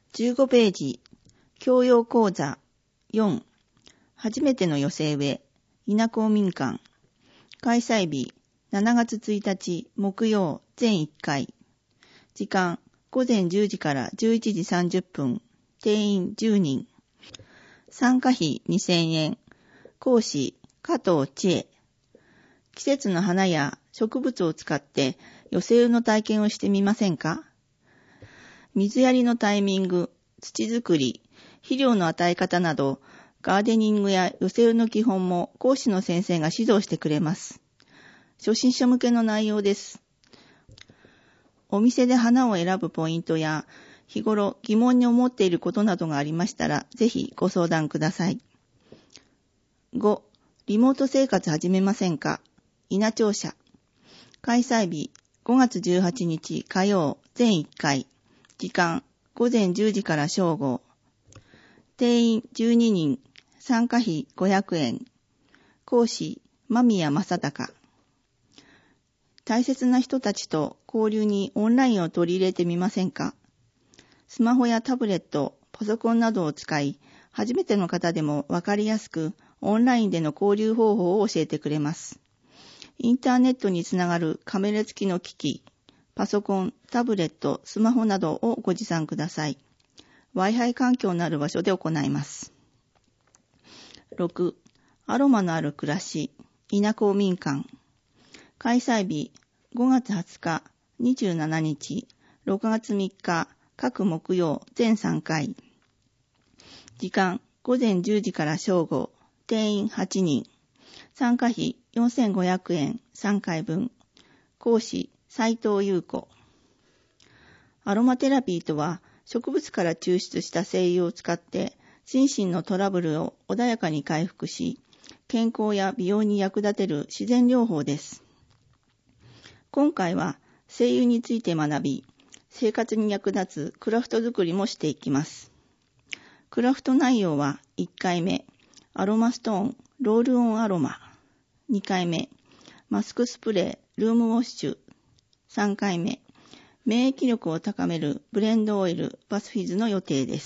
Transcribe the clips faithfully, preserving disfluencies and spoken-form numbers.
じゅうごページ、教養講座よん、初めての寄せ植え、稲公民館。開催日、しちがつついたち木曜全いっかい。時間、ごぜんじゅうじからじゅういちじさんじゅっぷん。定員じゅうにん。参加費にせんえん。講師、加藤千恵。季節の花や植物を使って寄せ植えの体験をしてみませんか？水やりのタイミング、土作り、肥料の与え方など、ガーデニングや寄せ植えの基本も講師の先生が指導してくれます。初心者向けの内容です。お店で花を選ぶポイントや、日頃疑問に思っていることなどがありましたら、ぜひご相談ください。ご、リモート生活始めませんか？稲庁舎。開催日、ごがつじゅうはちにち火曜全いっかい。時間、ごぜんじゅうじから正午。定員じゅうににん。参加費ごひゃくえん。講師、間宮正隆。大切な人たちと交流にオンラインを取り入れてみませんか？スマホやタブレット、パソコンなどを使い、初めての方でもわかりやすくオンラインでの交流方法を教えてくれます。インターネットにつながるカメラ付きの機器、パソコン、タブレット、スマホなどをご持参ください。Wi-Fi 環境のある場所で行います。ろく、アロマのある暮らし、稲公民館。開催日、ごがつはつか、にじゅうしちにち、ろくがつみっか、各木曜全さんかい。時間、ごぜんじゅうじから正午。定員はちにん。参加費よんせんごひゃくえんさんかいぶん。講師、斉藤優子。アロマテラピーとは、植物から抽出した精油を使って、心身のトラブルを穏やかに回復し、健康や美容に役立てる自然療法です。今回は、精油について学び、生活に役立つクラフト作りもしていきます。クラフト内容はいっかいめ、アロマストーン、ロールオンアロマ。にかいめ、マスクスプレー、ルームウォッシュ。さんかいめ、免疫力を高めるブレンドオイル、バスフィズの予定です。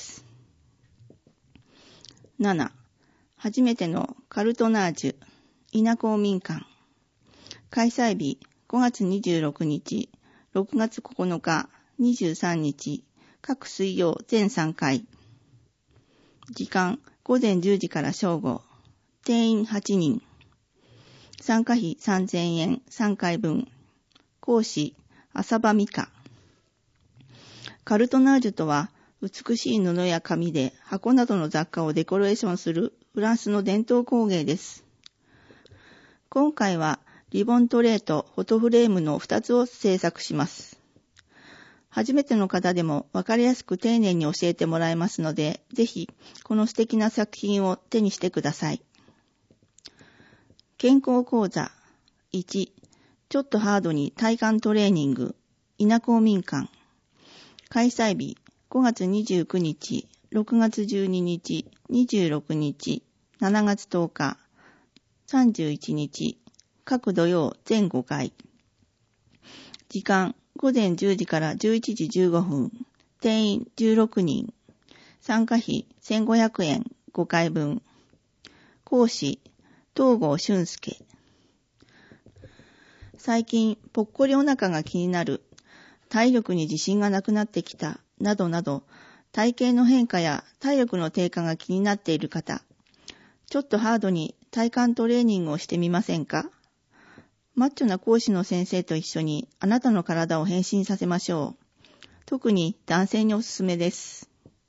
なな、初めてのカルトナージュ、稲公民館。開催日、ごがつにじゅうろくにち、ろくがつここのか、にじゅうさんにち、各水曜全さんかい。時間、ごぜんじゅうじから正午。定員はちにん。参加費さんぜんえんさんかいぶん。講師、浅場美香。カルトナージュとは、美しい布や紙で箱などの雑貨をデコレーションするフランスの伝統工芸です。今回はリボントレーとフォトフレームのふたつを制作します。初めての方でもわかりやすく丁寧に教えてもらえますので、ぜひこの素敵な作品を手にしてください。健康講座いち、ちょっとハードに体幹トレーニング、稲公民館。開催日、ごがつにじゅうくにち、ろくがつじゅうににち、にじゅうろくにち、しちがつとおか、さんじゅういちにち、各土曜全ごかい。時間、ごぜんじゅうじからじゅういちじじゅうごふん。定員じゅうろくにん。参加費せんごひゃくえんごかいぶん。講師、東郷俊介。最近、ぽっこりお腹が気になる。体力に自信がなくなってきた、などなど、体型の変化や体力の低下が気になっている方、ちょっとハードに体幹トレーニングをしてみませんか？マッチョな講師の先生と一緒にあなたの体を変身させましょう。特に男性におすすめです。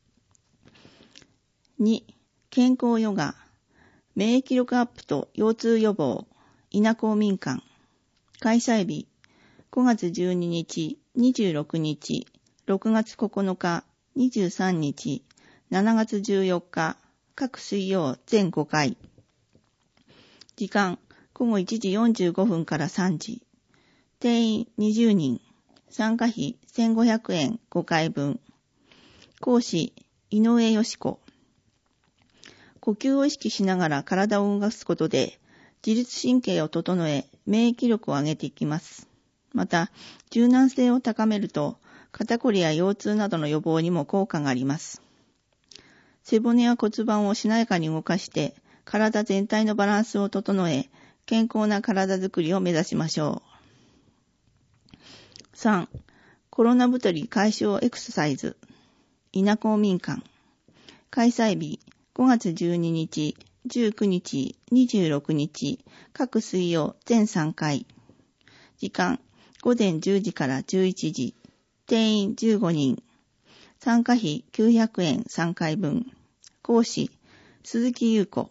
に、健康ヨガ、免疫力アップと腰痛予防、稲公民館。開催日、ごがつじゅうににち、にじゅうろくにち、ろくがつここのか、にじゅうさんにち、しちがつじゅうよっか、各水曜全ごかい。時間、ごごいちじよんじゅうごふんからさんじ。定員にじゅうにん。参加費せんごひゃくえんごかいぶん。講師、井上よし子。呼吸を意識しながら体を動かすことで、自律神経を整え、免疫力を上げていきます。また、柔軟性を高めると、 肩こりや腰痛などの予防にも効果があります。背骨や骨盤をしなやかに動かして、体全体のバランスを整え、健康な体づくりを目指しましょう。さん. コロナ太り解消エクササイズ。稲公民館。開催日ごがつじゅうににち、じゅうくにち、にじゅうろくにち、各水曜全さんかい。時間ごぜんじゅうじからじゅういちじ。定員じゅうごにん。参加費きゅうひゃくえんさんかいぶん。講師鈴木優子。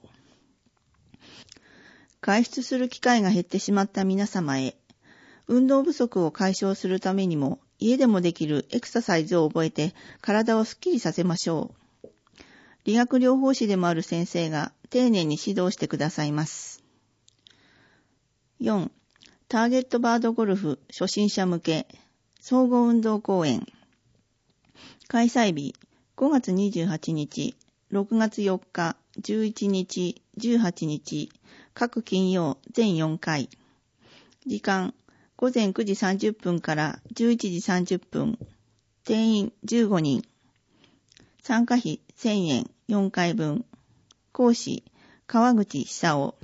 外出する機会が減ってしまった皆様へ、運動不足を解消するためにも家でもできるエクササイズを覚えて体をスッキリさせましょう。理学療法士でもある先生が丁寧に指導してくださいます。よん. ターゲットバードゴルフ初心者向け総合運動公演。開催日ごがつにじゅうはちにち、ろくがつよっか、じゅういちにち、じゅうはちにち、各金曜全よんかい。時間ごぜんくじさんじゅっぷんからじゅういちじさんじゅっぷん。定員じゅうごにん。参加費せんえんよんかいぶん。講師川口久夫。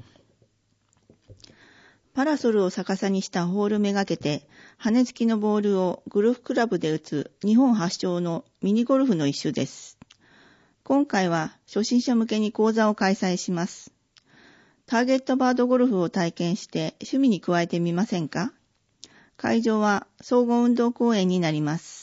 パラソルを逆さにしたホールめがけて羽付きのボールをゴルフクラブで打つ日本発祥のミニゴルフの一種です。今回は初心者向けに講座を開催します。ターゲットバードゴルフを体験して趣味に加えてみませんか？会場は総合運動公園になります。